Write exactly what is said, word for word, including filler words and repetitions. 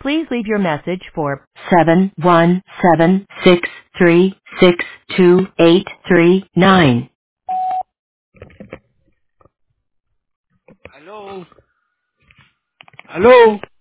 Please leave your message for seven one seven six three six two eight three nine. Hello? Hello?